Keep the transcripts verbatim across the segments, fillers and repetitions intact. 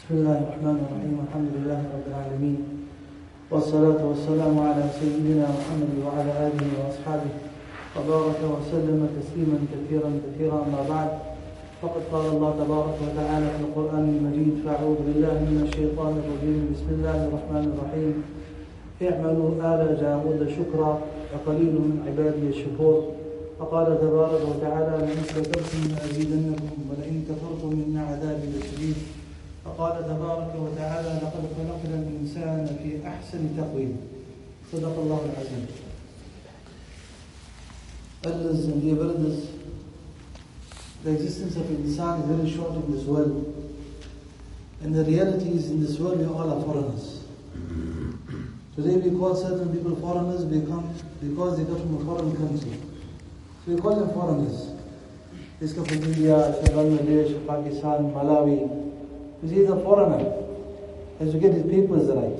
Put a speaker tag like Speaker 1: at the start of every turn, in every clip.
Speaker 1: بسم الله الرحمن الرحيم الحمد لله رب العالمين والصلاة والسلام على سيدنا محمد وعلى آله وأصحابه وبارك وسلم تسليما كثيرا كثيرا أما بعد فقد قال الله تبارك وتعالى في القرآن المجيد فأعوذ بالله من الشيطان الرجيم بسم الله الرحمن الرحيم اعملوا آل داود شكرا وقليل من عبادي الشكور فقال تبارك وتعالى لئن شكرتم لأزيدنكم ولئن كفرتم إن عذابي لشديد فقال تبارك وتعالى لقد خلقنا الإنسان في أحسن تقويم صدق الله العظيم. Elders and dear brothers, the existence of insan is very short in this world, and the reality is in this world we all are foreigners. Today we call certain people foreigners because they come from a foreign country. So we call them foreigners. This comes from India, Bangladesh, Pakistan, Malawi. Because he is a foreigner, has to get his papers right.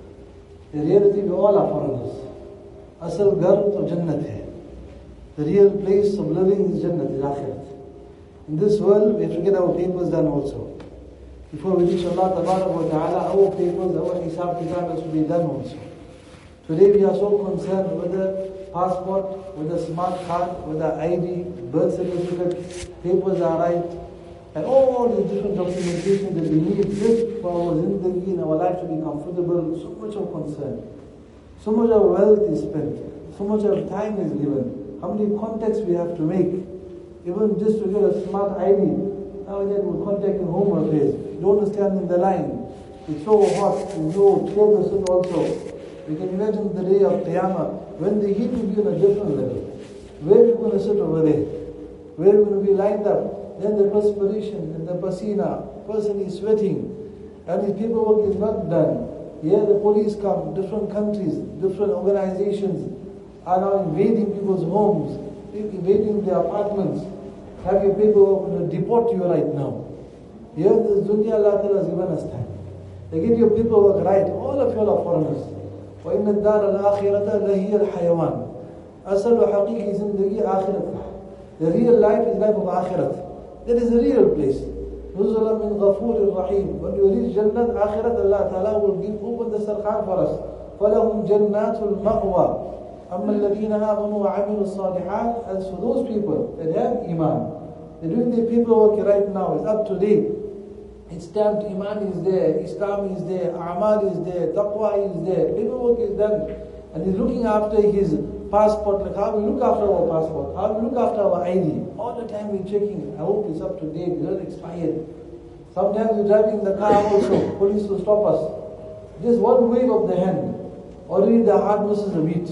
Speaker 1: In reality, we all are foreigners. Asal gar to Jannat hai. The real place of living is Jannat, is Akhirat. In this world, we have to get our papers done also. Before we reach Allah wa ta'ala, our papers, our hisab kitab has to be done also. Today we are so concerned with the passport, with the smart card, with the I D, birth certificate, papers are right, and all the different documentation that we need just for our zindagi and our life to be comfortable. So much of concern. So much of wealth is spent. So much of time is given. How many contacts we have to make. Even just to get a smart I D. Now and then we're contacting home affairs. You don't want to stand in the line. It's so hot. There's no chair to sit also. We can imagine the day of Qiyamah when the heat will be on a different level. Where are we going to sit over there? Where are we going to be lined up? Then the perspiration and the pasina, person is sweating, and his paperwork is not done. Here the police come, different countries, different organizations are now invading people's homes, invading their apartments. Have your paperwork, going to deport you right now. Here the dunya Allah Ta'ala has given us time. They get your paperwork right. All of you are foreigners. وَإِنَّ الدَّارَ الْآخِرَةَ لَهِيَ الْحَيَوَانِ أصل وحقيقي زندگی آخرت. The real life is life of akhirat. That is a real place. نُزُلًا مِنْ غَفُورٍ رَحِيمٍ. When you reach Jannat, Akhirat, Allah Ta'ala will give open the sarkhan for us. فَلَهُمْ جَنَّاتُ الْمَأْوَى أَمَّا الَّذِينَ آمَنُوا وَعَمِلُوا الصَّالِحَاتِ. As for those people that have Iman, they're doing their paperwork right now, it's up to date. It's stamped, Iman is there, Islam is there, A'mal is there, Taqwa is there, paperwork is done. And he's looking after his passport, like how we look after our passport, how we look after our I D. All the time we're checking. I hope it's up to date, it's not expired. Sometimes we're driving the car also, police will stop us. Just one wave of the hand, already the heart misses a beat.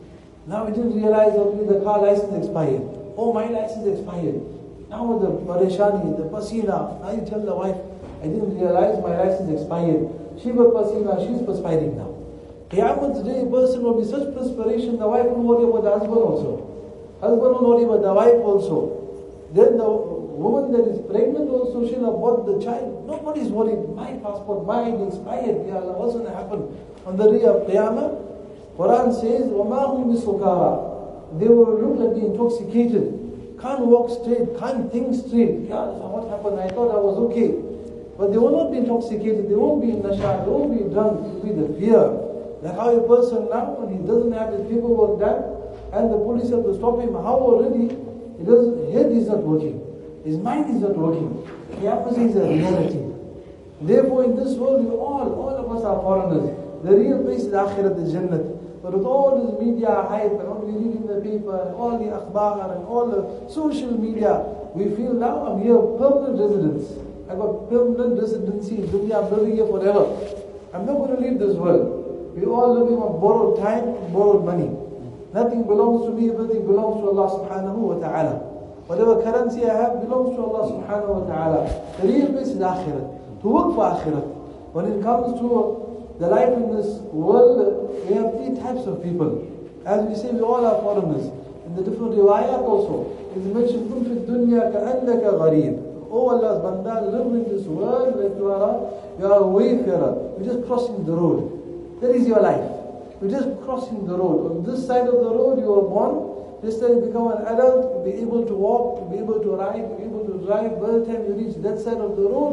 Speaker 1: Now we didn't realize already the car license expired. Oh, my license expired. Now the pareshani, the pasina, now you tell the wife, I didn't realize my license expired. She got pasina, she's perspiring now. Qiyamah today, a person will be such perspiration, the wife will worry about the husband also. Husband will worry about the wife also. Then the woman that is pregnant also, she'll abort the child. Nobody's worried. My passport, my I D expired. Ya Allah, what's going to happen? On the day of Qiyamah, Quran says, وَمَا هُمْ بِسُكَارَى. They will look like they're intoxicated. Can't walk straight, can't think straight. Ya Allah, what happened? I thought I was okay. But they will not be intoxicated, they won't be in nasha, they won't be drunk. It will be the fear. Like how a person now, when he doesn't have his paperwork done, and the police have to stop him, how already, he doesn't, his head is not working, his mind is not working. Qiyamah is a reality. Therefore in this world, we all, all of us are foreigners. The real place is Akhirat, the Jannat. But with all this media hype, and all we read in the paper, and all the akhbar, and all the social media, we feel now I'm here permanent residence. I got permanent residency in dunya, I'm living here forever. I'm not going to leave this world. We all living on borrowed time, borrowed money. Nothing belongs to me, everything belongs to Allah subhanahu wa ta'ala. Whatever currency I have belongs to Allah subhanahu wa ta'ala. The real place is Akhirat. To work for Akhirat. When it comes to the life in this world, we have three types of people. As we say, we all are foreigners. In the different riwayat also, it's mentioned, كُنْ فِي الدُّنْيَا كَأَنَّكَ غَرِيبٌ. Oh Allah's banda, live in this world like you are a, you are a wayfarer. You're just crossing the road. That is your life. You're just crossing the road. On this side of the road you are born. Just as you become an adult, you'll be able to walk, you'll be able to ride, you'll be able to drive. By the time you reach that side of the road,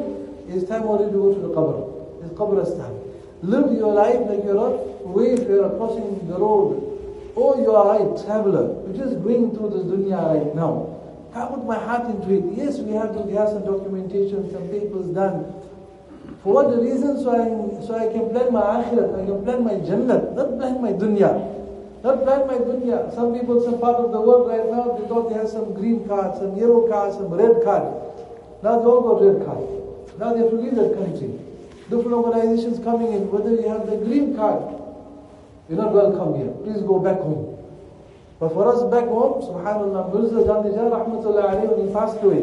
Speaker 1: It's time already to go to the qabr. It's qabr is time. Live your life like you're not wait, you're crossing the road. Or you are a traveler. You're just going through this dunya right now. I put my heart into it. Yes, we have to have some documentation, some papers done. For what the reason? So I, so I can plan my akhirat, I can plan my jannat, not plan my dunya. Not plan my dunya. Some people, some part of the world right now, they thought they have some green card, some yellow card, some red card. Now they all got red card. Now they have to leave that country. Different organizations coming in, whether you have the green card, you're not welcome here. Please go back home. But for us back home, subhanAllah, Mirza Jandijan, rahmatullahi alayhi, when he passed away,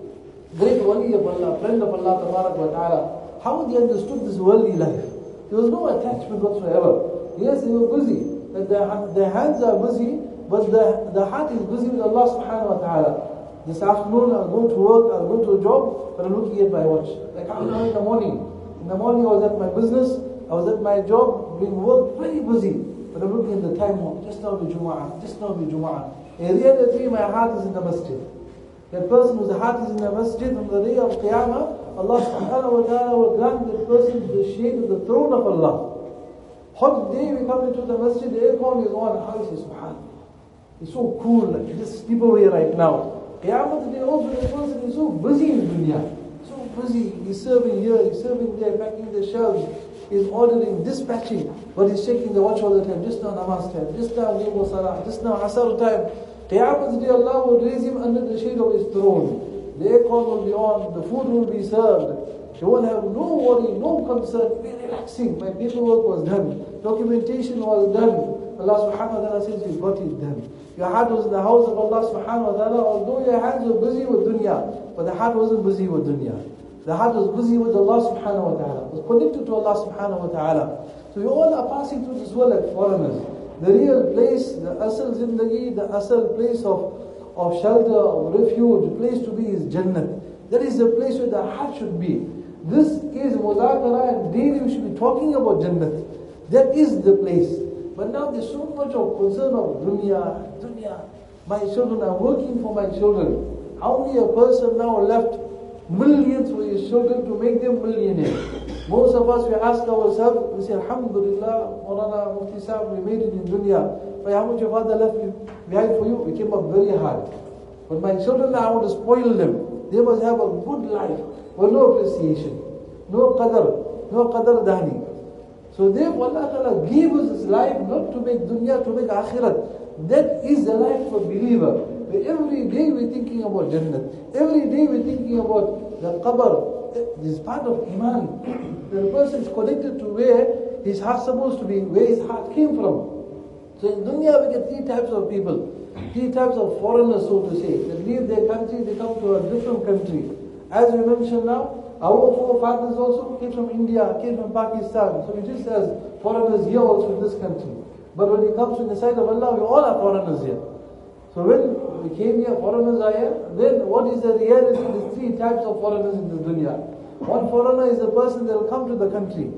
Speaker 1: great wali of Allah, friend of Allah, tabarak wa ta'ala, how he understood this worldly life. There was no attachment whatsoever. Yes, they were busy. Their, their hands are busy, but the, the heart is busy with Allah subhanahu wa ta'ala. This afternoon I'll go to work, I'll go to a job, but I'm looking at my watch. Like I'm in the morning. In the morning I was at my business, I was at my job, doing work, very busy. But I'm looking at the time, just now the Jumu'ah, just now the Jumu'ah. In reality, my heart is in the masjid. That person whose heart is in the masjid, on the day of Qiyamah, Allah subhanahu wa ta'ala will grant that person the shade of the throne of Allah. Hot day we come into the masjid, the aircon is on, how is it, subhanAllah? It's so cool, like just sleep away right now. Qiyamah the day also, the person is so busy in dunya. So busy, he's serving here, he's serving there, packing the shelves. He's ordering, dispatching, but he's checking the watch all the time. Just now namaz time, just now Nemo Salah, just now Asar time. Qiyamah's day Allah will raise him under the shade of his throne. The aircon will be on, the food will be served. You won't have no worry, no concern, be relaxing. My paperwork was done, documentation was done. Allah subhanahu wa ta'ala says, you got it done. Your heart was in the house of Allah subhanahu wa ta'ala, although your hands were busy with dunya, but the heart wasn't busy with dunya. The heart was busy with Allah subhanahu wa ta'ala, was connected to Allah subhanahu wa ta'ala. So we all are passing through this world like foreigners. The real place, the asal zindagi, the asal place of, of shelter, of refuge, the place to be is Jannat. That is the place where the heart should be. This is muzakara and daily we should be talking about Jannat. That is the place. But now there's so much of concern of dunya, dunya. My children, I'm working for my children. How many a person now left millions for his children to make them millionaires? Most of us, we ask ourselves, we say, Alhamdulillah, Maulana Mufti Sahib, we made it in dunya. But how much your father left behind for you? We came up very hard. But my children, I want to spoil them. They must have a good life, with no appreciation, no qadr, no qadr dani. So therefore Allah Ta'ala gave us this life not to make dunya, to make akhirat. That is the life of a believer. But every day we're thinking about Jannat. Every day we're thinking about the qabr. This is part of Iman. The person is connected to where his heart is supposed to be, where his heart came from. So in dunya we get three types of people. Three types of foreigners, so to say. They leave their country, they come to a different country. As we mentioned now, our forefathers also came from India, came from Pakistan. So it is as foreigners here also in this country. But when it comes to the side of Allah, we all are foreigners here. So when we came here, foreigners are here, then what is the reality? There are three types of foreigners in the dunya. One foreigner is a person that will come to the country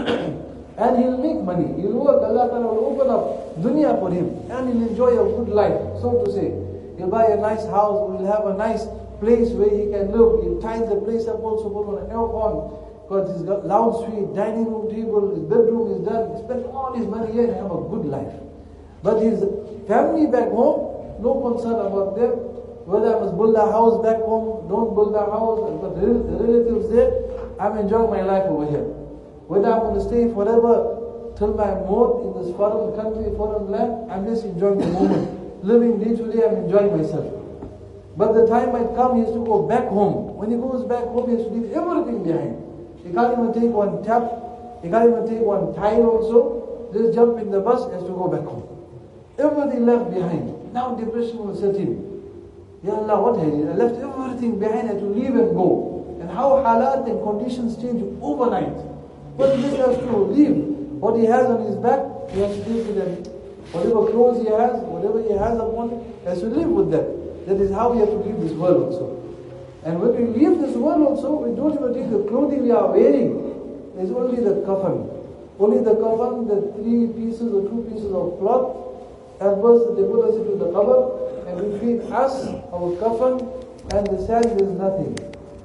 Speaker 1: and he'll make money, he'll work, Allah Ta'ala will open up dunya for him and he'll enjoy a good life, so to say. He'll buy a nice house, he'll have a nice place where he can live, he'll tie the place up also, put on an aircon, because he's got loud suite, dining room table, his bedroom is done, he spent all his money here and have a good life. But his family back home, no concern about them. Whether I must build a house back home, don't build a house, I've got relatives there, I'm enjoying my life over here. Whether I'm going to stay forever till my maut in this foreign country, foreign land, I'm just enjoying the moment. Living day to day, I'm enjoying myself. But the time might come, he has to go back home. When he goes back home, he has to leave everything behind. He can't even take one tap, he can't even take one tile also. Just jump in the bus, he has to go back home. Everything left behind. Now depression will set in. Ya Allah, what I did? I left everything behind, I had to leave and go. And how halat and conditions change overnight. But he just has to leave. What he has on his back, he has to live with them. Whatever clothes he has, whatever he has upon him, he has to live with that. That is how we have to leave this world also. And when we leave this world also, we don't even take the clothing we are wearing. There's only the kafan. Only the kafan, the three pieces or two pieces of cloth. And first they put us into the qabr, and between us, our kafan, and the sand, there is nothing.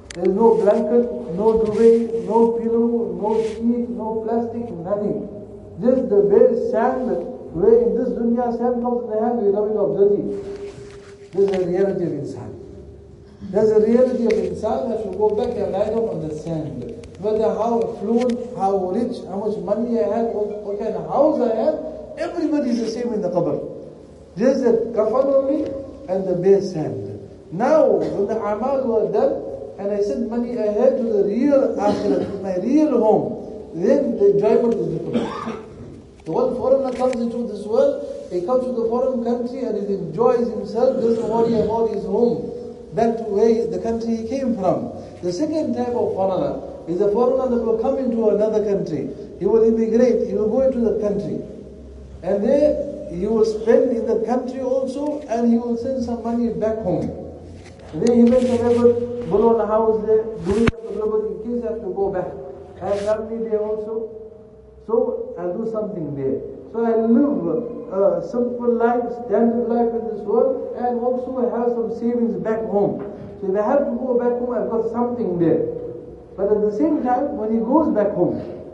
Speaker 1: There is no blanket, no duvet, no pillow, no sheet, no plastic, nothing. Just the bare sand, where in this dunya sand comes in the hand, we rub it off dirty. This is the reality of insan. There's a reality of insan that should go back and lie down on the sand. No matter how affluent, how rich, how much money I had, what, what kind of house I had, everybody is the same in the qabr. Just the kafan only and the bare sand. Now, when the amal were done, and I sent money ahead to the real akhirat, my real home, then the enjoyment is different. The one foreigner comes into this world, he comes to the foreign country and he enjoys himself, doesn't worry about his home, back to where the country he came from. The second type of foreigner is a foreigner that will come into another country. He will immigrate, he will go into the country. And there, he will spend in the country also, and he will send some money back home. And then he makes an effort, build on a house there, doing a little bit in case I have to go back. I have family there also. So I'll do something there. So I live a simple life, standard life in this world, and also I have some savings back home. So if I have to go back home, I've got something there. But at the same time, when he goes back home,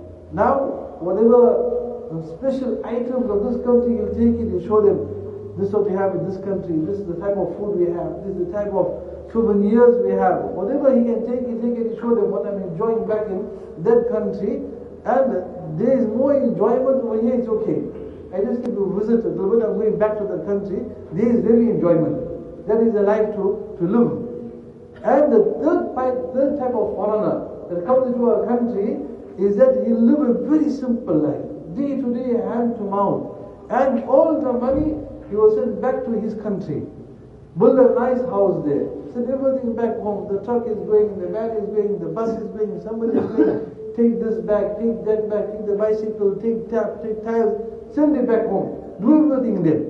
Speaker 1: now whatever special items of this country, he'll take it, he'll show them, this is what we have in this country, this is the type of food we have, this is the type of souvenirs we have. Whatever he can take, he take it, he show them what I'm enjoying back in that country. And there is more enjoyment over here, it's okay. I just came to visit a little bit, I'm going back to the country. There is really enjoyment. That is a life to, to live. And the third, third type of foreigner that comes into our country is that he live a very simple life. Day to day, hand to mouth. And all the money he will send back to his country. Build a nice house there. Send everything back home. The truck is going, the van is going, the bus is going, somebody is going. Take this back, take that back, take the bicycle, take tap, take tires, send it back home. Do everything there.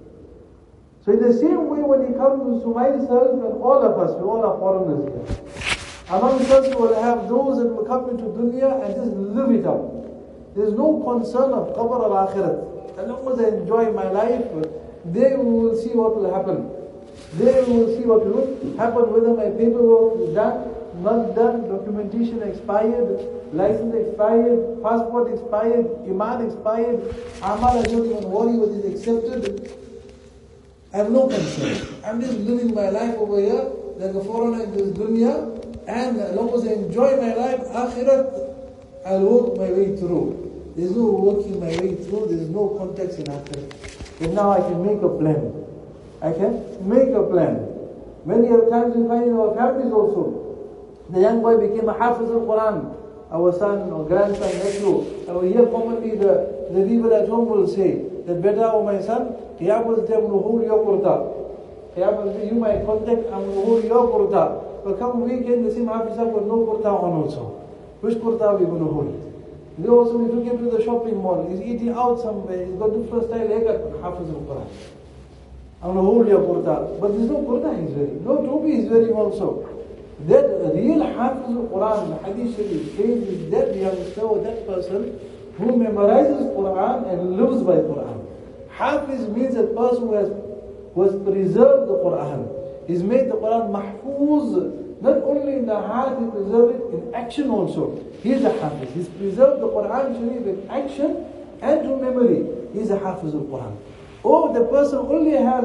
Speaker 1: So in the same way, when he comes to myself and all of us, we all are foreigners here. Amongst us, we will have those that will come into dunya and just live it out. There is no concern of qabr or akhirat. As long as I enjoy my life, there we will see what will happen. There we will see what will happen, whether my paperwork is done, not done, documentation expired, license expired, passport expired, iman expired, amal I don't even worry whether it's accepted. I have no concern. I'm just living my life over here like a foreigner in this dunya, and as long as I enjoy my life, akhirat, I'll work my way through. There's no working my way through, there's no context in akhirat. And now I can make a plan. I can make a plan. Many of times we find in our families also, the young boy became a hafiz al-Quran, our son or grandson, nephew. And we hear commonly the, the people at home will say, that beta or my son, he happens to have nuhul your kurta. He happens to, you might contact, I'm nuhul your kurta. But come weekend, the same hafiz with no kurta on also. Which kurta are we going to hold? They also, we took him to the shopping mall. He's eating out somewhere. He's got different style haircut, hafiz al-Quran. I'm going to hold your kurta. But there's no kurta he's wearing. No topi he's wearing also. That real Hafiz al-Quran, the Hadith Sharif says, is that youngster or that person who memorizes Quran and lives by Quran. Hafiz means a person who has, who has preserved the Quran. He's made the Quran mahfuz, not only in the heart, he preserved it in action also. He's a Hafiz. He's preserved the Quran Sharif in action and to memory. He's a Hafiz al-Quran. Or the person only has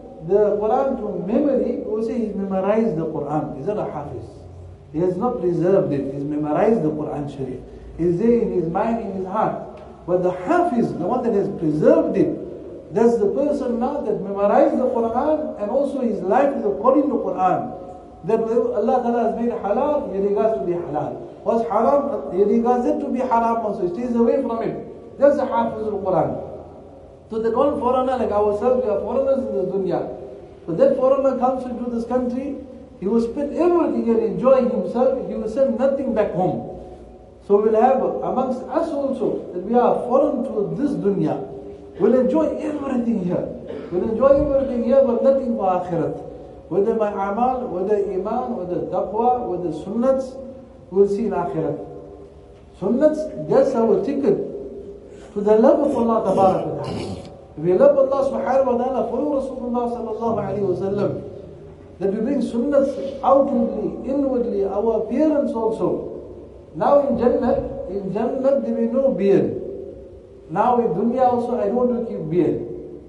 Speaker 1: the Quran to memory, we say he's memorized the Quran. He's not a Hafiz. He has not preserved it. He's memorized the Quran Sharif. It's there in his mind, in his heart. But the Hafiz, the one that has preserved it, that's the person now that memorized the Quran and also his life is according to Quran. That Allah Ta'ala has made halal, he regards to be halal. What's haram, he regards it to be haram also. He stays away from it. That's the Hafiz al-Quran. So that one foreigner like ourselves, we are foreigners in the dunya. So that foreigner comes into this country, he will spend everything and enjoy himself, he will send nothing back home. So we'll have amongst us also, that we are foreign to this dunya. We'll enjoy everything here. We'll enjoy everything here, but nothing for akhirat. Whether my amal, whether iman, whether taqwa, whether sunnats, we'll see in akhirat. Sunnats, that's our ticket to the love of Allah Tabarak wa Ta'ala. If we love Allah subhanahu wa ta'ala, follow Rasulullah sallallahu alayhi wa sallam. that we bring sunnahs outwardly, inwardly, our appearance also. Now in Jannat, in Jannat there will be no beard. Now in dunya also I don't want to keep beard.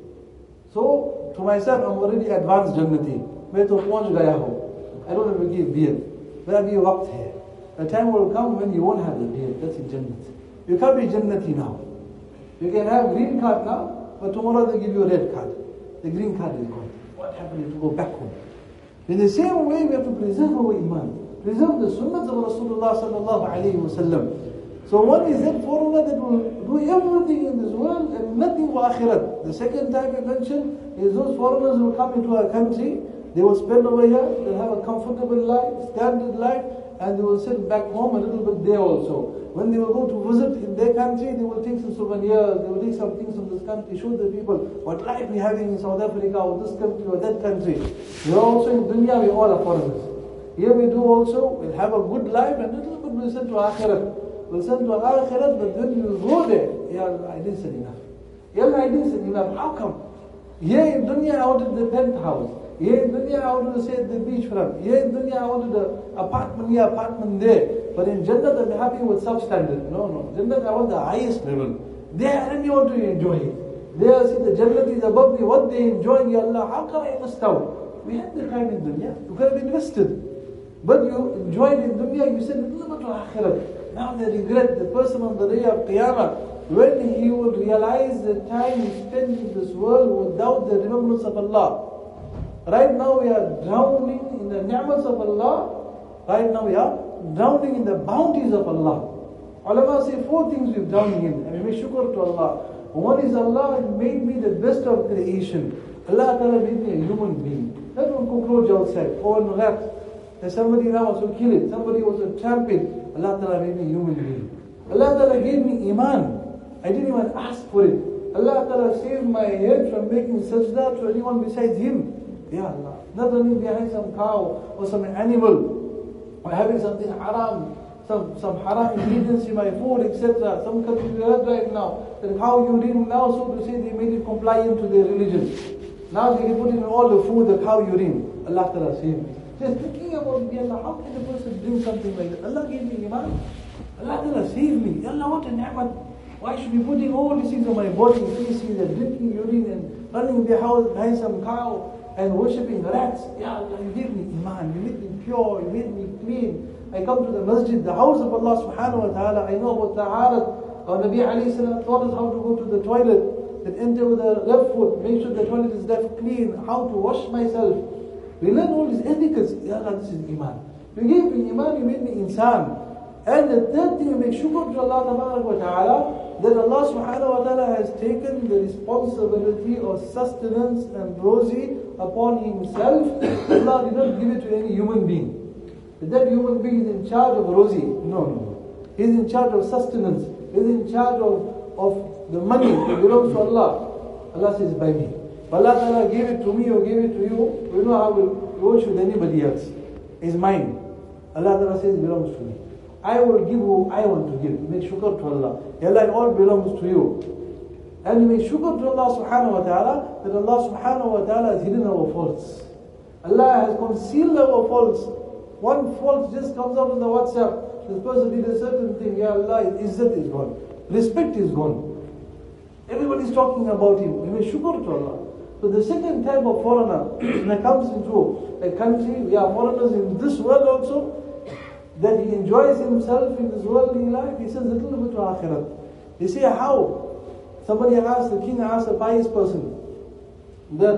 Speaker 1: So to myself I'm already advanced Jannati. मैं तो पहुंच गया हूँ. I don't have to keep beard. But अभी वक्त है. The time will come when you won't have the beard. That's in Jannat. You can't be Jannati now. You can have green card now, but tomorrow they give you a red card. The green card is gone. What happened? You have to go back home. In the same way, we have to preserve our iman, preserve the sunnah of Rasulullah sallallahu alayhi wa sallam. So one is that foreigner that will do everything in this world and nothing for akhirat. The second type I mentioned is those foreigners who come into our country, they will spend over here, they'll have a comfortable life, standard life, and they will sit back home a little bit there also. When they will go to visit in their country, they will take some souvenirs, they will take some things from this country, show the people what life we're having in South Africa or this country or that country. We are also in dunya, we all are foreigners. Here we do also, we'll have a good life and a little bit we'll send to akhirat. We'll send to akhirat, but then we'll go there. Ya Allah, I didn't send enough. Ya Allah, I didn't send enough. How come? Here in dunya I wanted the penthouse. Here in dunya I wanted to stay at the beachfront. Here in dunya I wanted the apartment here, apartment there. But in Jannat I'm happy with substandard. No, no. Jannat I want the highest level. There I really want to enjoy it. There I see the Jannat is above me. What they enjoy, Ya Allah, how can I miss out? We have the time in dunya. You could have invested. But you enjoyed in dunya, you said, little bit to akhirat. Now they regret the person on the day of Qiyamah. When he will realize the time he spent in this world without the remembrance of Allah. Right now we are drowning in the ni'mas of Allah. Right now we are drowning in the bounties of Allah. Ulama say four things we're drowning in. And we make shukr to Allah. One is Allah made me the best of creation. Allah Ta'ala made me a human being. Not one cockroach outside or one rat. And somebody now wants to kill it. Somebody wants to tramp it. Allah Ta'ala made me a human being. Allah Ta'ala gave me iman. I didn't even ask for it. Allah Ta'ala saved my head from making sajda to anyone besides Him. Ya Allah. Not running behind some cow or some animal, or having something haram, some, some haram ingredients in my food, et cetera. Some countries we heard right now that cow urine now, so to say, they made it compliant to their religion. Now they can put in all the food the cow urine. Allah Ta'ala saved me. Just thinking about, Ya Allah, how can a person drink something like that? Allah gave me iman. Allah Ta'ala saved me. Ya Allah, what a ni'mat. Why should be putting all these things on my body, feces and drinking urine and running the house behind some cow and worshipping rats? Ya Allah, you gave me iman, you made me pure, you made me clean. I come to the masjid, the house of Allah subhanahu wa ta'ala. I know about taharat. Our Nabi alayhi salam taught us how to go to the toilet, that enter with the left foot, make sure the toilet is left clean, how to wash myself. We learn all these etiquettes. Ya Allah, this is iman. You gave me iman, you made me insan. And the third thing, you make shukr to Allah wa ta'ala, that Allah subhanahu wa ta'ala has taken the responsibility of sustenance and rosy upon Himself. Allah did not give it to any human being. That human being is in charge of rosy. No, no, no. He is in charge of sustenance. He is in charge of, of the money that belongs to Allah. Allah says, by me. But Allah Ta'ala gave it to me or gave it to you. We know how we won't with anybody else. It's mine. Allah Ta'ala says it belongs to me. I will give who I want to give. Make shukr to Allah. Ya Allah, it all belongs to you. And you make shukr to Allah subhanahu wa ta'ala that Allah subhanahu wa ta'ala has hidden our faults. Allah has concealed our faults. One fault just comes out on the WhatsApp. This person did a certain thing. Ya Allah, his izzat is gone. Respect is gone. Everybody is talking about him. You make shukr to Allah. So the second type of foreigner that comes into a country, we are foreigners in this world also, that he enjoys himself in this worldly life, he says a little bit to akhirat. You see how? Somebody asked, the king asked a pious person, that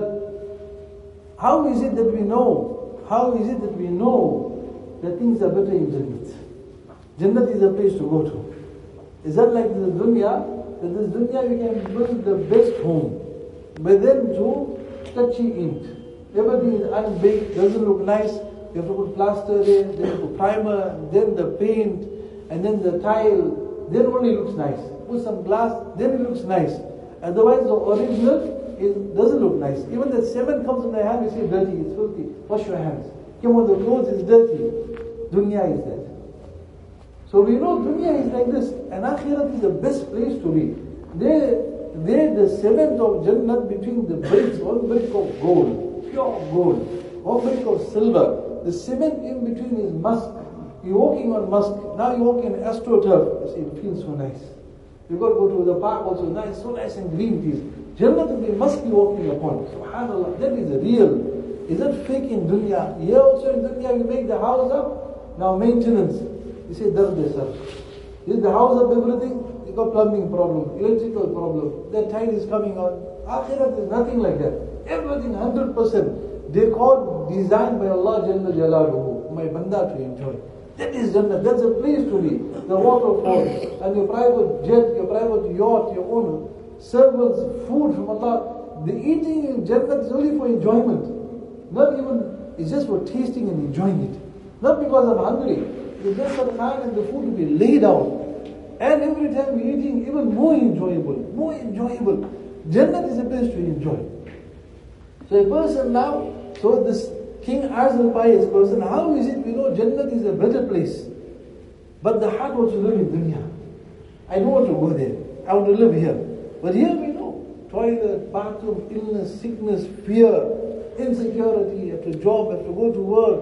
Speaker 1: how is it that we know, how is it that we know that things are better in Jannat? Jannat is a place to go to. Is that like the dunya? That this dunya you can build the best home, but then to touchy ink. Everything is unbaked, doesn't look nice. You have to put plaster there, then you put primer, then the paint, and then the tile, then only looks nice. Put some glass, then it looks nice. Otherwise the original is, doesn't look nice. Even the cement comes in the hand, you say dirty, it's filthy. Wash your hands. Come on, the clothes is dirty. Dunya is that. So we know dunya is like this, and akhirat is the best place to be. There, there the seventh of Jannat between the bricks, one brick of gold, pure gold. one brick of silver. The cement in between is musk. You're walking on musk. Now you're walking on astroturf. You see, it feels so nice. You've got to go to the park also, nice, so nice and green it is. Jannah we must be walking upon. SubhanAllah, that is real. Is that fake in dunya? Here also in dunya we make the house up. Now maintenance. You say, dar de sir. Is the house up everything? You got plumbing problem, electrical problem. The tide is coming on. Akhirat is nothing like that. Everything one hundred percent. They call designed by Allah Jalla Jalaluhu. My banda to enjoy. That is Jannah. That's a place to be. The waterfall and your private jet, your private yacht, your own servants, food from Allah. The eating in Jannah is only for enjoyment. Not even, it's just for tasting and enjoying it. Not because I'm hungry. It's just for the man and the food to be laid out. And every time we're eating, even more enjoyable. More enjoyable. Jannah is a place to enjoy. So a person now, so this King Azal pious person, how is it we know Jannah is a better place? But the heart wants to live in dunya. I don't want to go there. I want to live here. But here we know, toilet, bathroom, illness, sickness, fear, insecurity, after job, have to go to work,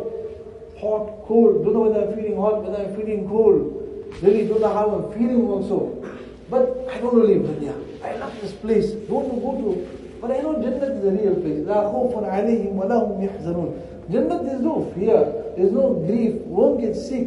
Speaker 1: hot, cold, don't know whether I'm feeling hot, whether I'm feeling cold, really don't know how I'm feeling also. But I don't want to leave dunya. I love this place, don't want to go to, but I know Jannah is a real place. لَا خَوْفٌ عَلَيْهِمْ وَلَا هُمْ يَحْزَنُونَ. Jannah, there's no fear, there's no grief, won't get sick,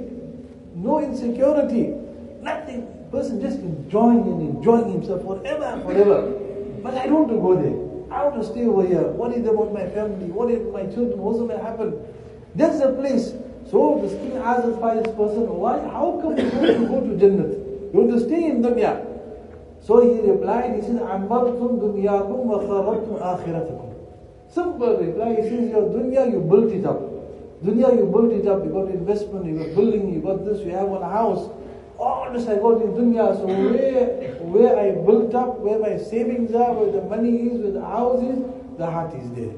Speaker 1: no insecurity, nothing. Person just enjoying and enjoying himself forever and forever. But I don't want to go there. I want to stay over here. What is about my family? What is my children? What's going to happen? That's the place. So the King asked this pious person, why? How come you want to go to Jannah? You want to stay in dunya? So he replied, he says, عَمَّرْتُمْ دُنْيَاكُمْ وَخَرَبْتُمْ آخِرَتَكُمْ. Simple reply, he says, your dunya, you built it up. Dunya, you built it up. You got investment, you got building, you got this, you have one house. All this I got in dunya. So where, where I built up, where my savings are, where the money is, where the house is, the heart is there.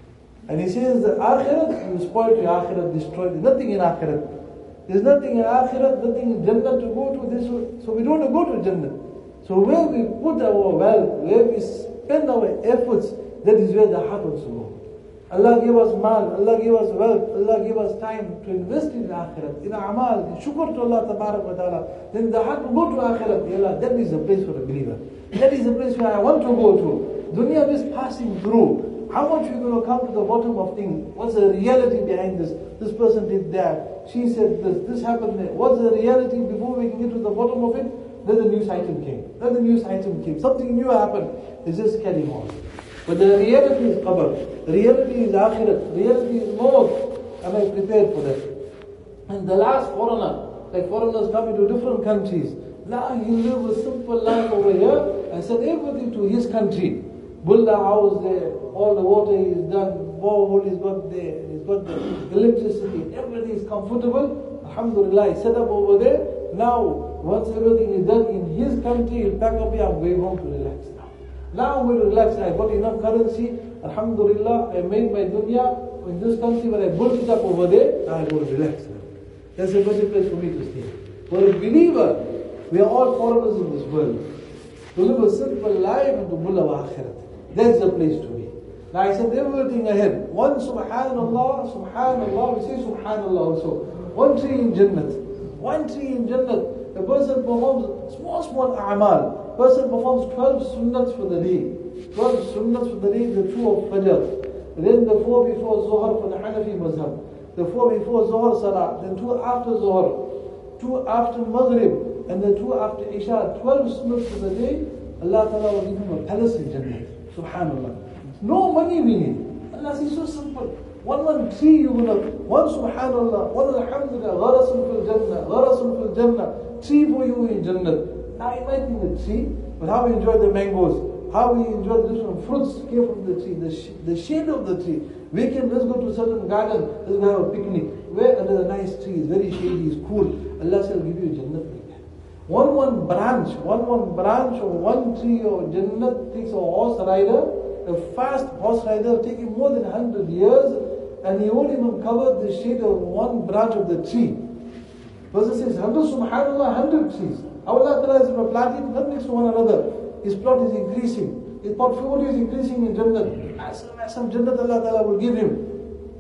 Speaker 1: And he says, the akhirat, you spoiled your akhirat, destroyed it. Nothing in akhirat. There's nothing in akhirat, nothing in Jannah to go to. This, so we don't want to go to Jannah. So where we put our wealth, where we spend our efforts, that is where the heart wants to go. Allah give us mal, Allah give us wealth, Allah give us time to invest in akhirat, in amal, in shukr to Allah tabarak wa ta'ala. Then the heart will go to akhirat. Ya Allah, that is the place for a believer. That is the place where I want to go to. Dunya is passing through. How much are you going to come to the bottom of things? What's the reality behind this? This person did that. She said this. This happened there. What's the reality before we can get to the bottom of it? Then the news item came. Then the news item came. Something new happened. It's just carrying on. But the reality is qabr. The reality is akhirat. The reality is maut. Am I prepared for that? And the last foreigner, like foreigners come into different countries. Now he lives a simple life over here and send everything to his country. Build a house there, all the water is done, borehole is got there, he's got the electricity, everything is comfortable. Alhamdulillah, he set up over there. Now, once everything is done in his country, he'll pack up here, I'm going home to relax now. Now I'm going to relax, I got enough currency, Alhamdulillah, I made my dunya in this country, but I built it up over there, now I go to relax now. That's a better place for me to stay. For a believer, we are all foreigners in this world. To live a simple life and to build our akhirat. That's the place to be. Now I said everything ahead. One subhanallah, subhanallah, we say subhanallah also. One tree in Jannah. One tree in Jannah. A person performs small, small a'mal. A person performs twelve sunnats for the day. twelve sunnats for the day, the two of Fajr. Then the four before Zuhr for the Hanafi Mazhab. The four before Zuhr Salah. Then two after Zuhr. Two after Maghrib. And the two after Isha. twelve sunnats for the day. Allah Ta'ala will give him a palace in Jannah. Subhanallah. No money we need. Allah says so simple. One one tree you will have. One subhanallah. One alhamdulillah. Gharasun fil Jannah. Gharasun fil Jannah. Tree for you in Jannah. Now it might be the tree, but how we enjoy the mangoes, how we enjoy the different fruits came from the tree, the, sh- the shade of the tree. We can, let's go to a certain garden, let's go have a picnic. Where under the nice tree is very shady, is cool. Allah shall give you Jannah like that. One one branch, one one branch of one tree of Jannah takes a horse rider, a fast horse rider will take him more than one hundred years, and he won't even cover the shade of one branch of the tree. Person says, one hundred subhanallah, one hundred trees. Allah Ta'ala is planted not next to one another. His plot is increasing. His portfolio is increasing in Jannah. As some Jannah Allah Ta'ala will give him.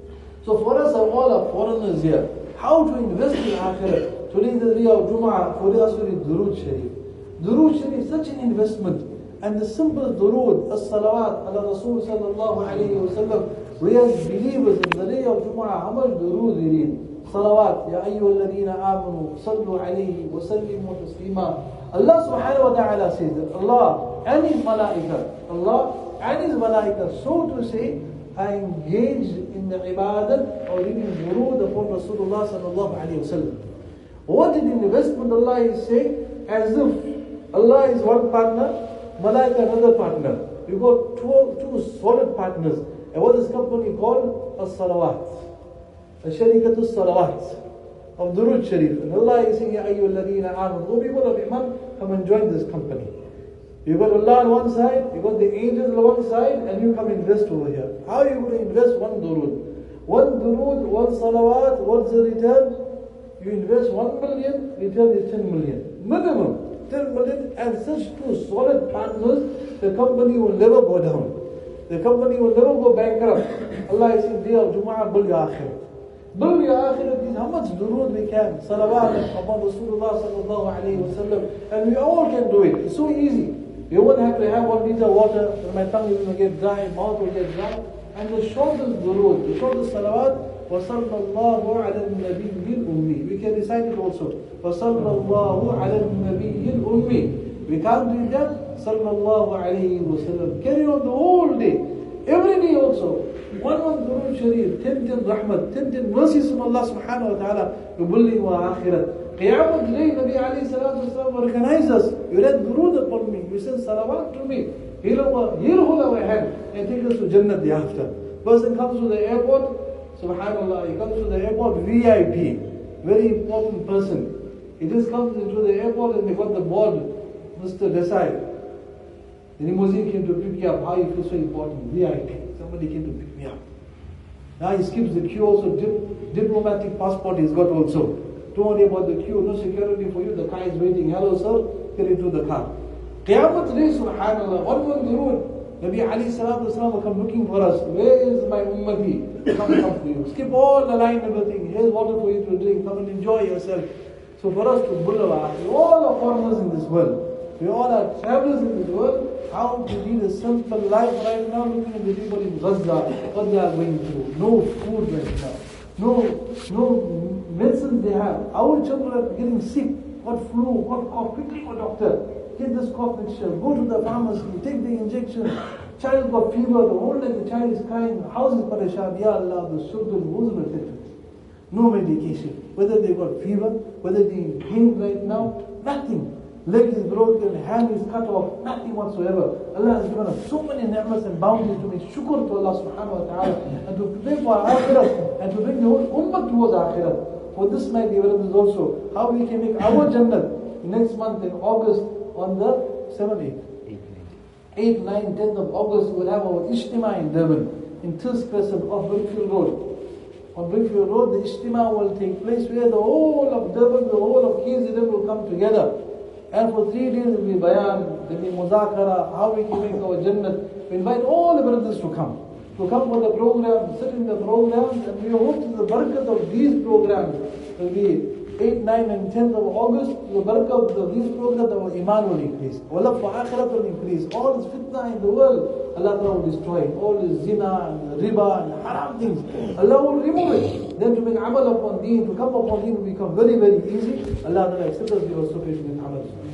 Speaker 1: So for us, all are foreigners here. How to invest in Akhirah? Today is the day of Jumu'ah. For us, we read Durood Sharif. Durood Sharif is such an investment. And the simple durood, as-salawat, ala Rasul sallallahu alayhi wa sallam, we as believers in the day of Jumu'ah, how much durood we read? Salawat, ya ayyuha alladhina amanu, sallu alayhi wa sallimu taslima. Allah subhanahu wa ta'ala says that Allah and His malaika, Allah and His malaika, so to say, are engaged in the ibadat or reading durood upon Rasulullah sallallahu alayhi wa sallam. What did investment Allah is saying? As if Allah is one partner, Malaika another partner. You got two, two solid partners. And what is company called? As-salawat. As-sharikatu salawat. Of Durood Sharif. And Allah is saying, Ya ayyuha alladhina amanu. Oh people of Iman, come and join this company. You got Allah on one side, you got the angels on one side, and you come invest over here. How are you going to invest one durood? One durood, one salawat, what's the return? You invest one million, return is ten million. Minimum. ten million, and such two solid partners, the company will never go down. The company will never go bankrupt. Allah is saying, day of Jumu'ah, build your akhirat. Build your akhirat is how much durood we can. Salawat upon Rasulullah sallallahu alayhi wa sallam. And we all can do it. It's so easy. You won't have to have one liter of water, and my tongue is going to get dry, mouth will get dry. And the shortest durood, the shortest salawat, وَصَلَّى اللَّهُ عَلَى النَّبِيِّ الْأُمِّي. We can recite it also. وَصَلَّى اللَّهُ عَلَى النَّبِيِّ الْأُمِّي. We can't read that. صَلَّى اللَّهُ عَلَيْهِ وَسَلَّمْ. Carry on the whole day. Every day also. One one Durood Sharif, ten ten rahmat, ten ten mercies from Allah subhanahu wa ta'ala. يُبُلِّي وَآخِرَةً. Qiyamah today, Nabi alayhi salatu wasalam recognized us. You read durood upon me. You said salawat to me. He'll hold our hand and take us to Jannah the after. Person comes to the airport. Subhanallah, he comes to the airport V I P, very important person. He just comes into the airport and they got the board, Mister Desai. The limousine came to pick me up. How you feel so important? V I P. Somebody came to pick me up. Now he skips the queue also. Dip, diplomatic passport he's got also. Don't worry about the queue, no security for you. The car is waiting. Hello sir, get into the car. Qiyamah today, subhanallah, one one durood. Nabi alayhi salatu wasalam will come looking for us. Where is my ummati? Come, come to you. Skip all the line and everything. Here's water for you to drink. Come and enjoy yourself. So for us to build our, we all are foreigners in this world. We all are travelers in this world. How to lead a simple life right now, looking at the people in Gaza, what they are going through. No food right now. No, no medicine they have. Our children are getting sick. What flu, what cough, quickly go doctor. Get this cough mixture, go to the pharmacy, take the injection. Child got fever, the whole day the child is crying, the house is parashan. Ya Allah, the children, who's going to take it? No medication. Whether they got fever, whether they in pain right now, nothing. Leg is broken, hand is cut off, nothing whatsoever. Allah has given us so many ni'mas and bounties to make shukr to Allah subhanahu wa ta'ala and to prepare for our akhirah and to bring the whole ummah towards akhirah. For this night, the evidence also how we can make our Jannah next month in August on the seventh, eighth, ninth, tenth of August. We'll have our Ijtima in Durban, in Tills Crescent off Brickfield Road. On Brickfield Road, the Ijtima will take place where the whole of Durban, the whole of K Z N will come together. And for three days there will be bayan, there will be muzakara, how we can make our Jannah. We invite all the brothers to come. To come for the program, sit in the programs, and we hope that the barakat of these programs will be eighth, ninth and tenth of August. The barakat of these programs, our iman will increase. Our love for akhirat will increase. All this fitna in the world, Allah will destroy. All this zina and riba and haram things, Allah will remove it. Then to make amal upon deen, to come upon deen will become very, very easy. Allah accept us, we also patient in amal.